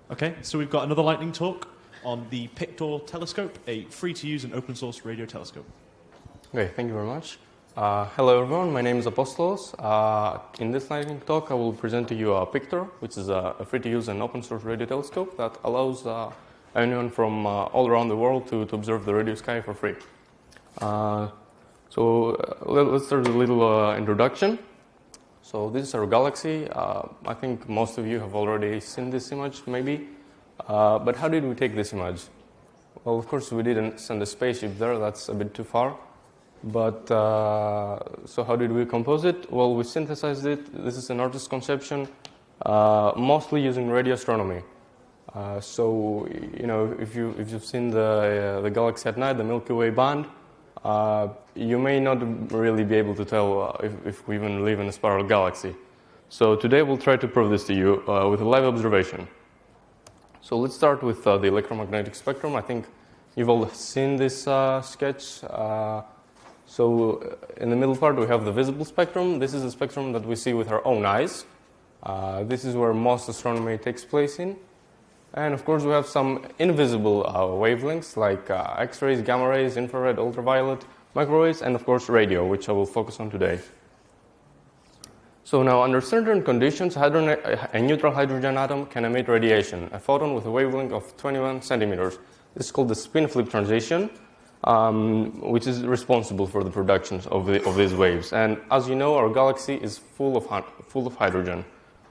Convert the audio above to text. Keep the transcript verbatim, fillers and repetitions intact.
Okay, so we've got another lightning talk on the Pictor telescope, a free-to-use and open-source radio telescope. Okay, thank you very much. Uh, hello everyone, my name is Apostolos. Uh, in this lightning talk I will present to you a Pictor, which is a, a free-to-use and open-source radio telescope that allows uh, anyone from uh, all around the world to, to observe the radio sky for free. Uh, so uh, let, let's start with a little uh, introduction. So this is our galaxy. Uh, I think most of you have already seen this image, maybe. Uh, but how did we take this image? Well, of course, we didn't send a spaceship there. That's a bit too far. But uh, so how did we compose it? Well, we synthesized it. This is an artist's conception, uh, mostly using radio astronomy. Uh, so you know, if you if you've seen the uh, the galaxy at night, the Milky Way band. Uh, you may not really be able to tell uh, if, if we even live in a spiral galaxy. So today we'll try to prove this to you uh, with a live observation. So let's start with uh, the electromagnetic spectrum. I think you've all seen this uh, sketch. Uh, so in the middle part we have the visible spectrum. This is the spectrum that we see with our own eyes. Uh, this is where most astronomy takes place in. And of course we have some invisible uh, wavelengths like uh, X-rays, gamma rays, infrared, ultraviolet, microwaves, and of course radio, which I will focus on today. So now under certain conditions, hydrogen, a neutral hydrogen atom can emit radiation, a photon with a wavelength of twenty-one centimeters. This is called the spin flip transition, um, which is responsible for the production of, the, of these waves. And as you know, our galaxy is full of, full of hydrogen.